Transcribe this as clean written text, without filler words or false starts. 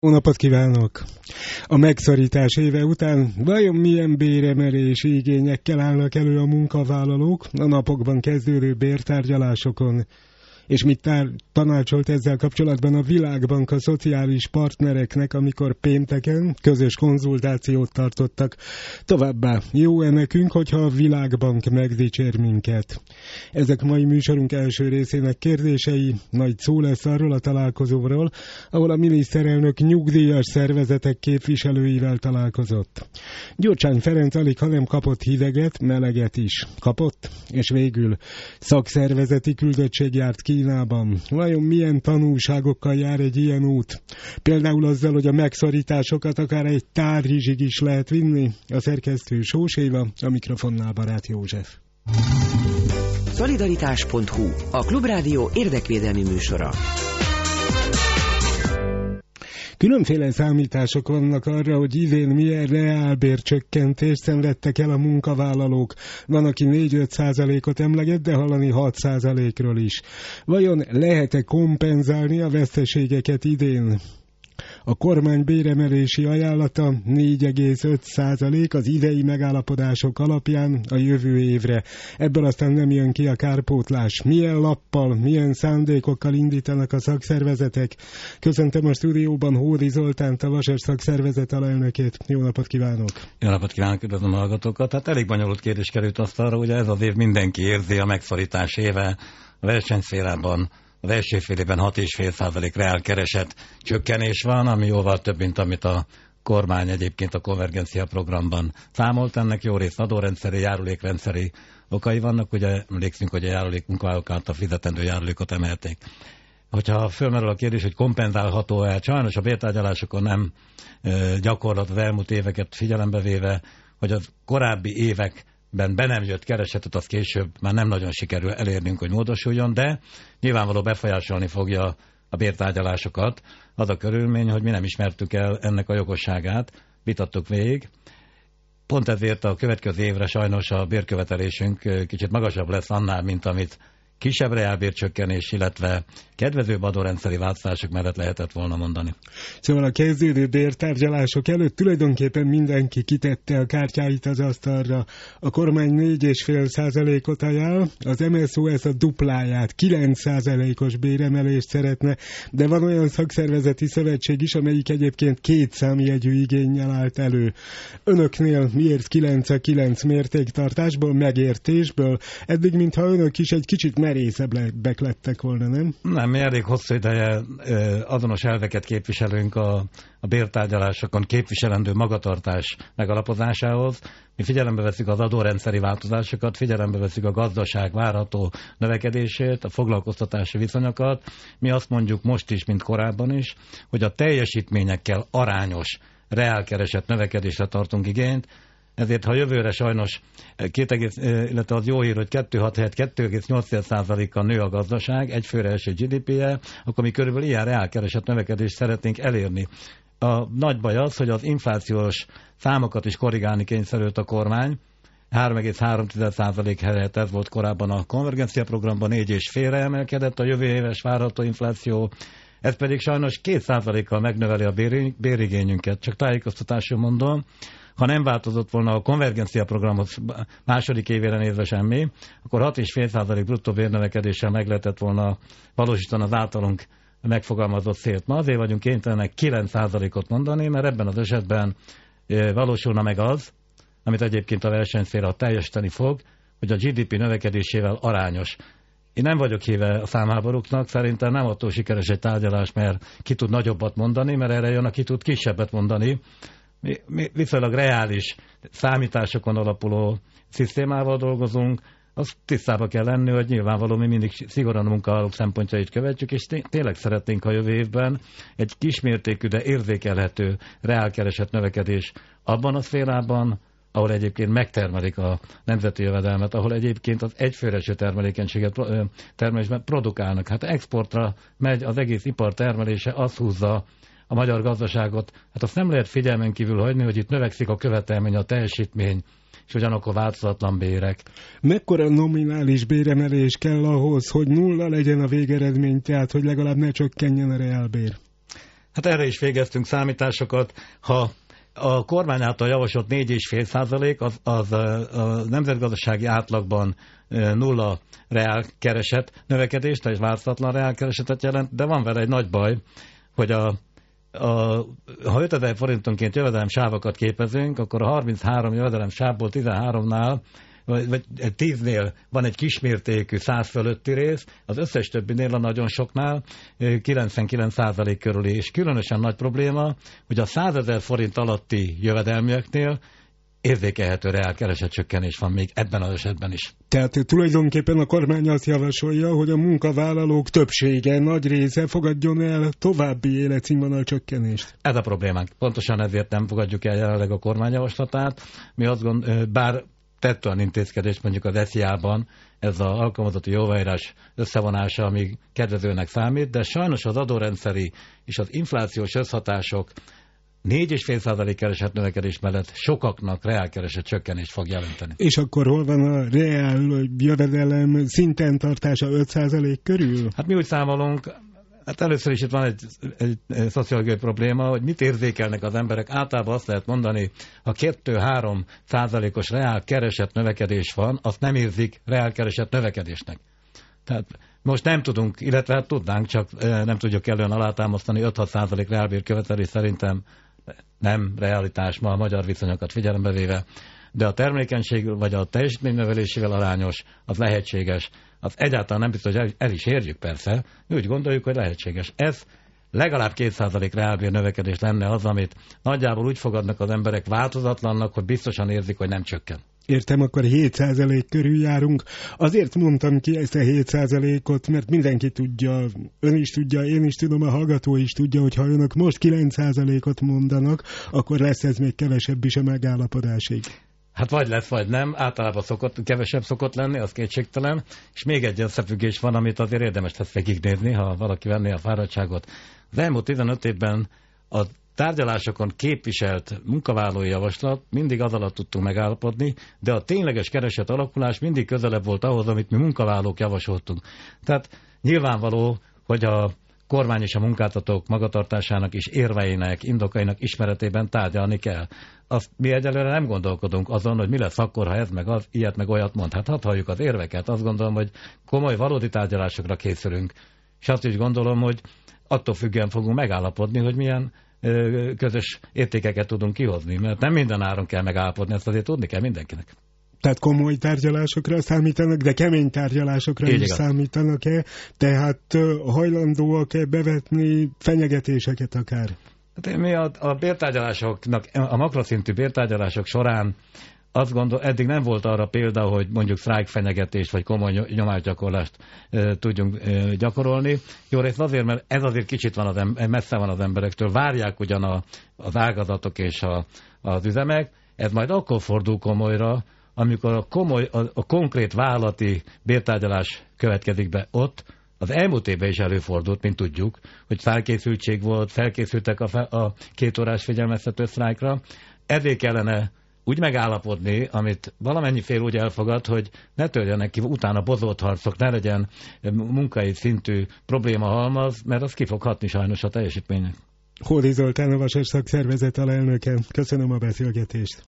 Jó napot kívánok! A megszorítás éve után vajon milyen béremelési igényekkel állnak elő a munkavállalók a napokban kezdődő bértárgyalásokon? És mit tanácsolt ezzel kapcsolatban a Világbank a szociális partnereknek, amikor pénteken közös konzultációt tartottak? Továbbá jó-e nekünk, hogyha a Világbank megdicsér minket? Ezek mai műsorunk első részének kérdései, majd szó lesz arról a találkozóról, ahol a miniszterelnök nyugdíjas szervezetek képviselőivel találkozott. Gyurcsány Ferenc alig, ha nem kapott hideget, meleget is kapott, és végül szakszervezeti küldöttség járt Kínában. Vajon milyen tanulságokkal jár egy ilyen út? Például azzal, hogy a megszorításokat akár egy tárgyizsig is lehet vinni. A szerkesztő Sós Éva, a mikrofonnál Barát József. Szolidaritás.hu, a Klubrádió érdekvédelmi műsora. Különféle számítások vannak arra, hogy idén milyen reálbércsökkentést szenvedtek el a munkavállalók. Van, aki 4-5%-ot emleget, de hallani 6%-ról is. Vajon lehet-e kompenzálni a veszteségeket idén? A kormány béremelési ajánlata 4,5% az idei megállapodások alapján a jövő évre. Ebből aztán nem jön ki a kárpótlás. Milyen lappal, milyen szándékokkal indítanak a szakszervezetek? Köszöntöm a stúdióban Hódi Zoltánt, a Vasas szakszervezet alelnökét. Jó napot kívánok! Jó napot kívánok, üdvözlöm a hallgatókat. Hát elég bonyolult kérdés került asztalra, ugye ez az év mindenki érzi, a megszorítás éve, a versenyszférában. Az első fél évben 6,5% reálkereset csökkenés van, ami jóval több, mint amit a kormány egyébként a konvergencia programban számolt. Ennek jó rész adórendszeri, járulékrendszeri okai vannak. Ugye emlékszünk, hogy a járulék munkavállalók által fizetendő járulékot emelték. Hogyha fölmerül a kérdés, hogy kompenzálható-e, sajnos a bértárgyalásokon nem gyakorlat az elmúlt éveket figyelembe véve, hogy az korábbi évek be nem jött keresetet, az később már nem nagyon sikerül elérnünk, hogy módosuljon, de nyilvánvaló befolyásolni fogja a bértárgyalásokat az a körülmény, hogy mi nem ismertük el ennek a jogosságát, vitattuk végig. Pont ezért a következő évre sajnos a bérkövetelésünk kicsit magasabb lesz annál, mint amit kisebb reálbércsökkenés, illetve kedvezőbb adórendszeri változások mellett lehetett volna mondani. Szóval a kezdődő bértárgyalások előtt tulajdonképpen mindenki kitette a kártyáit az asztalra. A kormány 4,5%-ot ajánl, az MSZO ezt a dupláját, 9%-os béremelést szeretne, de van olyan szakszervezeti szövetség is, amelyik egyébként 2 számjegyű igénnyel állt elő. Önöknél miért 9 a 9 mértéktartásból, megértésből? Eddig, mintha önök is egy kicsit merészebbek lettek volna, nem? Nem, mi elég hosszú ideje azonos elveket képviselünk a bértárgyalásokon képviselendő magatartás megalapozásához. Mi figyelembe veszük az adórendszeri változásokat, figyelembe veszük a gazdaság várható növekedését, a foglalkoztatási viszonyokat. Mi azt mondjuk most is, mint korábban is, hogy a teljesítményekkel arányos reálkeresett növekedésre tartunk igényt. Ezért, ha jövőre sajnos illetve az jó hír, hogy 2,6 helyett 2,8%-kal nő a gazdaság, egyfőre eső GDP-je, akkor mi körülbelül ilyen reálkeresett növekedést szeretnénk elérni. A nagy baj az, hogy az inflációs számokat is korrigálni kényszerült a kormány. 3,3% helyett ez volt korábban a konvergencia programban, 4,5-re emelkedett a jövő éves várható infláció. Ez pedig sajnos 2%-kal megnöveli a bérigényünket. Csak tájékoztatásul mondom, ha nem változott volna a konvergencia programot második évére nézve semmi, akkor 6,5% bruttó bérnövekedéssel meg lehetett volna valósítani az általunk megfogalmazott célt. Ma azért vagyunk kénytelenek 9%-ot mondani, mert ebben az esetben valósulna meg az, amit egyébként a versenyszféra teljesíteni fog, hogy a GDP növekedésével arányos. Én nem vagyok híve a számháborúknak, szerintem nem attól sikeres egy tárgyalás, mert ki tud nagyobbat mondani, mert erre jön, aki tud kisebbet mondani. Mi viszonylag reális számításokon alapuló szisztémával dolgozunk, azt tisztába kell lenni, hogy nyilvánvaló mi mindig szigorúan a munkavállalók szempontjait követjük, és tényleg szeretnénk a jövő évben egy kismértékű, de érzékelhető reálkeresett növekedés abban a szférában, ahol egyébként megtermelik a nemzeti jövedelmet, ahol egyébként az egyfőreső termelésben produkálnak. Hát exportra megy az egész ipar termelése, az húzza a magyar gazdaságot. Hát azt nem lehet figyelmen kívül hagyni, hogy itt növekszik a követelmény, a teljesítmény, és ugyanakkor változatlan bérek. Mekkora nominális béremelés kell ahhoz, hogy nulla legyen a végeredmény, tehát hogy legalább ne csökkenjen a reálbér? Hát erre is végeztünk számításokat. Ha a kormány által javasolt 4,5% az a nemzetgazdasági átlagban nulla reálkereset növekedést, és változatlan reálkeresetet jelent, de van vele egy nagy baj, hogy ha 5000 forintonként jövedelemsávokat képezünk, akkor a 33 jövedelemsávból 13-nál vagy 10-nél van egy kismértékű 100 fölötti rész, az összes többinél, a nagyon soknál 99% körüli, és különösen nagy probléma, hogy a 100 000 forint alatti jövedelmieknél érzékelhető reálkeresetcsökkenés van még ebben az esetben is. Tehát tulajdonképpen a kormány azt javasolja, hogy a munkavállalók többsége, nagy része fogadjon el további életszínvonal csökkenést. Ez a problémánk. Pontosan ezért nem fogadjuk el jelenleg a kormányjavaslatát. Mi azt bár tett olyan intézkedés mondjuk az SZIA-ban, ez az alkalmazotti jóváírás összevonása, ami kedvezőnek számít, de sajnos az adórendszeri és az inflációs összhatások 4,5% keresett növekedés mellett sokaknak reálkeresett csökkenést fog jelenteni. És akkor hol van a reál jövedelem szinten tartása 5% körül? Hát mi úgy számolunk, hát először is itt van egy szociológiai probléma, hogy mit érzékelnek az emberek. Általában azt lehet mondani, ha 2-3%-os reálkeresett növekedés van, azt nem érzik reálkeresett növekedésnek. Tehát most nem tudunk, illetve hát tudnánk, csak nem tudjuk kellően alátámasztani, 5-6% reálbérkövetelés szerintem nem realitás ma a magyar viszonyokat figyelembe véve, de a termékenység vagy a teljesítménynövelésével arányos, az lehetséges, az egyáltalán nem biztos, hogy el is érjük persze, mi úgy gondoljuk, hogy lehetséges. Ez legalább 2% reálbér növekedés lenne az, amit nagyjából úgy fogadnak az emberek változatlannak, hogy biztosan érzik, hogy nem csökken. Értem, akkor 7% körül járunk. Azért mondtam ki ezt a 7%-ot, mert mindenki tudja, ön is tudja, én is tudom, a hallgató is tudja, hogy ha önök most 9%-ot mondanak, akkor lesz ez még kevesebb is a megállapodásig. Hát vagy lesz, vagy nem. Általában kevesebb szokott lenni, az kétségtelen. És még egy összefüggés van, amit azért érdemes lesz végignézni, ha valaki venné a fáradtságot. Az elmúlt 15 évben a tárgyalásokon képviselt munkavállalói javaslat mindig az alatt tudtunk megállapodni, de a tényleges kereset alakulás mindig közelebb volt ahhoz, amit mi munkavállalók javasoltunk. Tehát nyilvánvaló, hogy a kormány és a munkáltatók magatartásának és érveinek, indokainak ismeretében tárgyalni kell. Azt mi egyelőre nem gondolkodunk azon, hogy mi lesz akkor, ha ez meg az, ilyet meg olyat mond. Hát hadd halljuk az érveket. Azt gondolom, hogy komoly, valódi tárgyalásokra készülünk. És azt is gondolom, hogy attól függően fogunk megállapodni, hogy milyen közös értékeket tudunk kihozni. Mert nem minden áron kell megállapodni, ezt azért tudni kell mindenkinek. Tehát komoly tárgyalásokra számítanak, de kemény tárgyalásokra is számítanak-e? Tehát hajlandóak-e bevetni fenyegetéseket akár? Hát mi a bértárgyalásoknak, a makroszintű bértárgyalások során azt gondolom, eddig nem volt arra példa, hogy mondjuk sztrájkfenyegetést vagy komoly nyomásgyakorlást tudjunk gyakorolni. Jó részt azért, mert ez azért kicsit van messze van az emberektől, várják ugyan az ágazatok és az üzemek, ez majd akkor fordul komolyra, amikor a konkrét vállalati bértárgyalás következik be ott. Az elmúlt évben is előfordult, mint tudjuk, hogy felkészültség volt, felkészültek a 2 órás figyelmeztető sztrájkra. Ezért kellene úgy megállapodni, amit valamennyi fél úgy elfogad, hogy ne törjenek ki utána bozolt harcok, ne legyen munkai szintű probléma halmaz, mert az ki fog hatni sajnos a teljesítménynek. Hódi Zoltán, a Vasas Szakszervezet alelnöke. Köszönöm a beszélgetést.